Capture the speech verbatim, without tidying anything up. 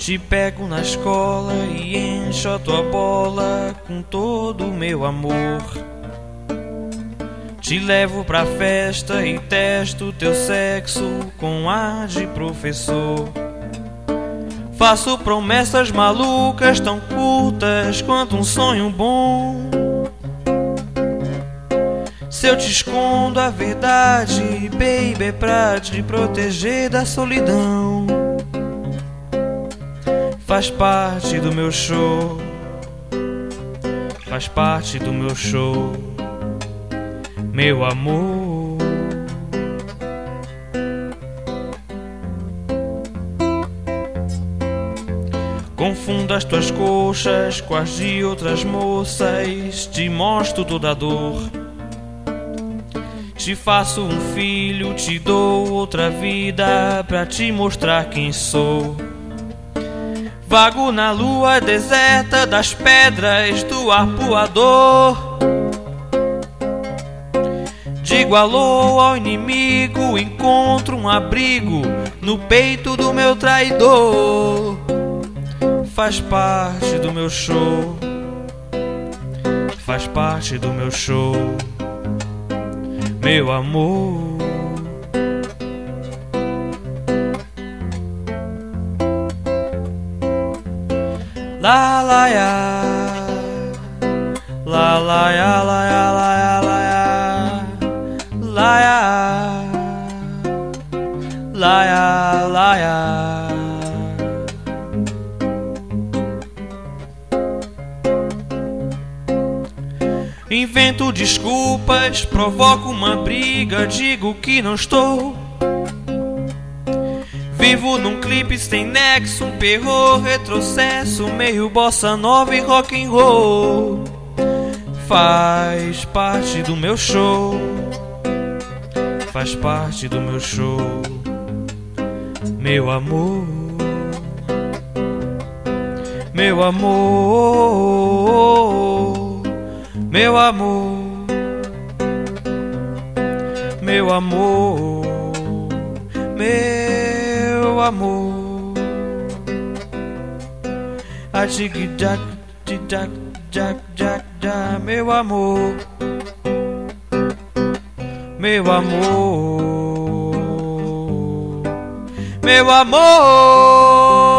Te pego na escola e encho a tua bola com todo o meu amor. Te levo pra festa e testo teu sexo com ar de professor. Faço promessas malucas tão curtas quanto um sonho bom. Se eu te escondo a verdade, baby, é pra te proteger da solidão. Faz parte do meu show, faz parte do meu show, meu amor. Confundo as tuas coxas com as de outras moças, te mostro toda a dor. Te faço um filho, te dou outra vida pra te mostrar quem sou. Vago na lua deserta das pedras do arpoador. Digo alô ao inimigo, encontro um abrigo no peito do meu traidor. Faz parte do meu show, faz parte do meu show, meu amor. La la ya, la la ya, la ya, la ya, la ya, la ya, la ya, la ya. Invento desculpas, provoco uma briga, digo que não estou. Vivo num clipe sem nexo, um perro, retrocesso, meio bossa nova e rock and roll. Faz parte do meu show, faz parte do meu show, meu amor, meu amor, meu amor, meu amor, meu amor. A tig jack, tig jack, jack, jack, jack, meu amor, meu amor, meu amor.